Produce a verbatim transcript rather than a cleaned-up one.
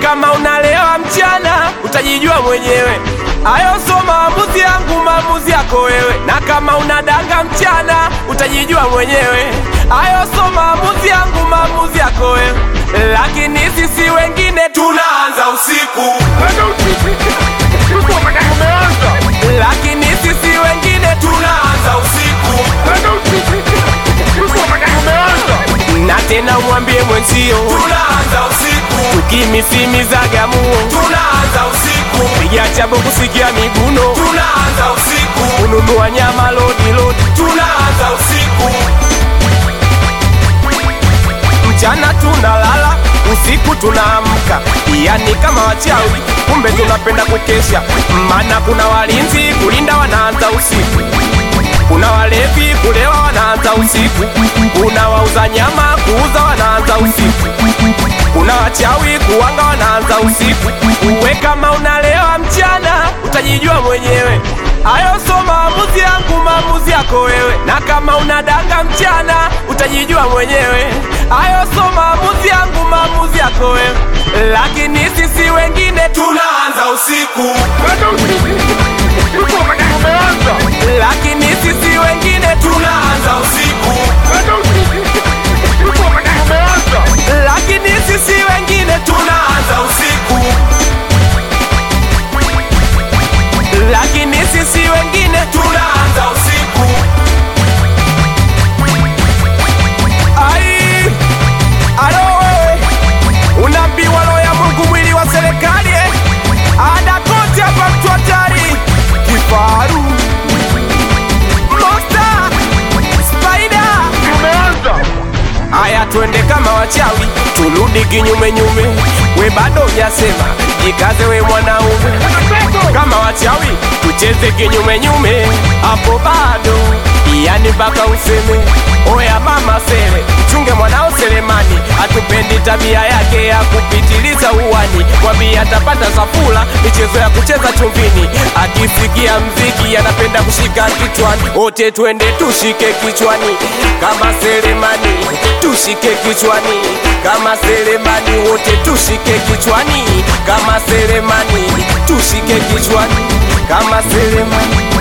kama unalewa mchana utajijua mwenyewe. Hayo so maamuzi yangu, maamuzi yako wewe. Na kama unadanga mchana utajijua mwenyewe. Hayo so maamuzi yangu, maamuzi yako wewe. Lakini sisi wengine tunaanza usiku. Lakini sisi wengine tunaanza usiku. Na tena umwambie mwenzio tunaanza usiku. Tukimisimizaga muo tunaanza usiku. Piga chabo kusikia miguno tunaanza usiku. Ununua nyama lodi lodi tunaanza usiku. Mchana tunalala, usiku tunaamka. Yani kama wachawi, kumbe tunapenda kukesha. Maana kuna walinzi kulinda wanaanza usiku. Kuna walevi kulewa wanaanza usiku. Kuna wauza nyama kuuza wanaanza usiku. Kuna wachawi kuwanga wanaanza usiku. Uwe kama unalewa mchana utajijua mwenyewe. Hayo so maamuzi yangu, maamuzi yako wewe. Na kama unadanga mchana utajijua mwenyewe. Hayo so maamuzi yangu, maamuzi yako wewe. Lakini sisi wengine tunaanza usiku. Lakini sisi wengine tunaanza usiku. Lakini sisi wengine tunaanza usiku. Lakini sisi wengine tunaanza usiku. Ai, alo wewe, unaambiwa roho ya Mungu mwili wa serikali eh? Ada kote hapa mtu hatari. Kifaru Monster Spider tumeanza. Aya twende kama wachawi, turudi kinyume nyume. We bado hujasema, jikaze we mwanaume. Kama wachawi, tucheze kinyume nyume. Hapo bado, yani mpaka useme. Oya mama sele, chunge mwanao Selemani. Hatupendi tabia yake ya kupitiliza uwani. Mwambie atapata safula, michezo ya kucheza chumvini. Akisikia mziki, anapenda kushika kichwani. Wote twende tushike kichwani kama Selemani. Tushike kichwani kama Selemani. Wote tushike kichwani kama Selemani. Tushike kichwani kama Selemani.